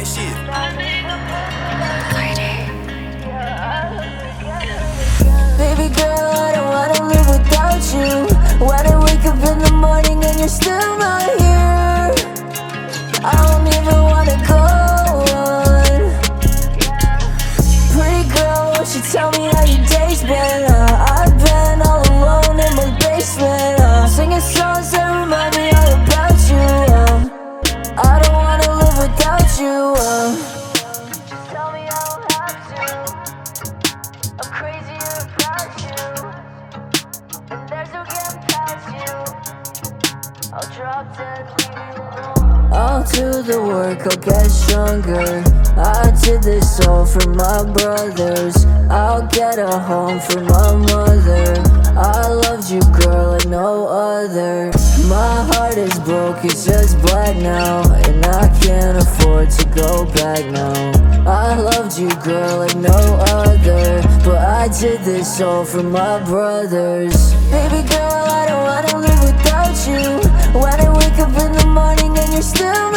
that shit. Baby girl, I don't wanna live without you. When I wake up in the morning and you're still not here, I don't even wanna go on. Pretty girl, won't you tell me how your day's been? I've been all alone in my basement, singing songs that remind me all about you. I don't wanna live without you. Just tell me I don't have to. I'm crazy about you, and there's no getting past you. I'll drop dead, leave you alone. I'll do the work, I'll get stronger. I did this all for my brothers. I'll get a home for my mother. I loved you, girl, like no other. My heart is broke, it's just black now, and I can't afford to go back now. I loved you, girl, like no other, but I did this all for my brothers. Baby girl, I don't wanna live without you. When I wake up in the morning and you're still